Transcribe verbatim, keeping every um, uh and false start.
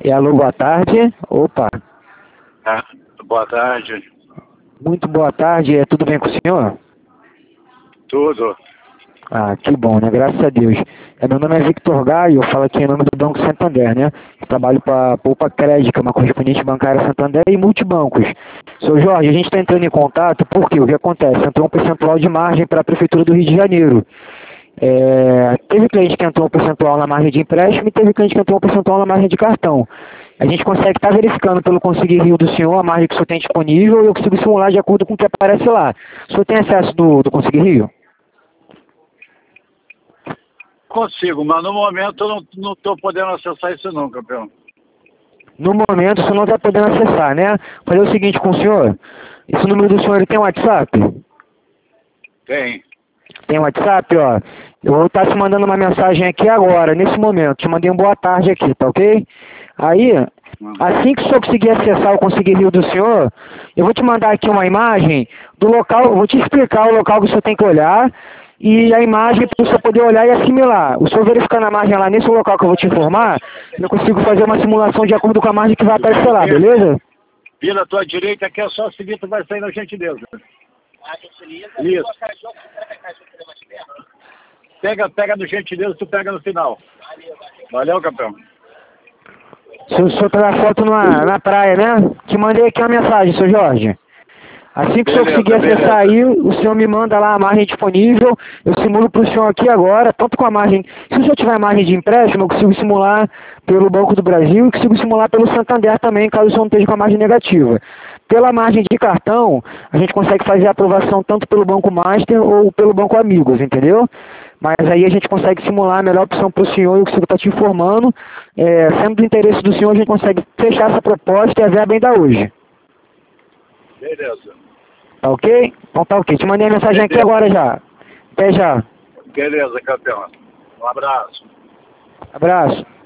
É, alô, boa tarde. Opa, Ah, boa tarde. muito boa tarde. É, tudo bem com o senhor? Tudo. Ah, que bom, né? Graças a Deus. É, meu nome é Victor Gaio, eu falo aqui em nome do Banco Santander, né? Eu trabalho para a Poupa Crédito, que é uma correspondente bancária Santander e multibancos. Seu Jorge, a gente está entrando em contato porque o que acontece? Entrou um percentual de margem para a Prefeitura do Rio de Janeiro. É, teve cliente que entrou um percentual na margem de empréstimo e teve cliente que entrou um percentual na margem de cartão. A gente consegue estar verificando pelo Conseguir Rio do senhor a margem que o senhor tem disponível e eu consigo simular de acordo com o que aparece lá. O senhor tem acesso do, do Conseguir Rio? Consigo, mas no momento eu não estou podendo acessar isso não, campeão. No momento o senhor não está podendo acessar, né? Fazer o seguinte com o senhor. Esse número do senhor ele tem WhatsApp? Tem. Tem WhatsApp, ó. Eu vou estar te mandando uma mensagem aqui agora, nesse momento. Te mandei um boa tarde aqui, tá ok? Aí, assim que o senhor conseguir acessar o Conseguir Rio do senhor, eu vou te mandar aqui uma imagem do local, eu vou te explicar o local que o senhor tem que olhar e a imagem para o senhor poder olhar e assimilar. O senhor verificando a margem lá nesse local que eu vou te informar, eu consigo fazer uma simulação de acordo com a margem que vai aparecer lá, beleza? Pela tua direita aqui é só seguir, tu vai sair na gentileza. Isso. Pega, pega no gentileza, tu pega no final. Valeu, campeão. O senhor, o senhor tá na foto na, na praia, né? Te mandei aqui uma mensagem, seu Jorge. Assim que o senhor conseguir acessar aí, o senhor me manda lá a margem disponível, eu simulo para o senhor aqui agora, tanto com a margem, se o senhor tiver margem de empréstimo, eu consigo simular pelo Banco do Brasil e consigo simular pelo Santander também, caso o senhor não esteja com a margem negativa. Pela margem de cartão, a gente consegue fazer a aprovação tanto pelo Banco Master ou pelo Banco Amigos, entendeu? Mas aí a gente consegue simular a melhor opção para o senhor e o que o senhor está te informando, é, sendo do interesse do senhor, a gente consegue fechar essa proposta e a verba ainda hoje. Beleza. Tá ok? Então tá ok. Te mandei a mensagem aqui agora já. Até já. Beleza, campeão. Um abraço. Abraço.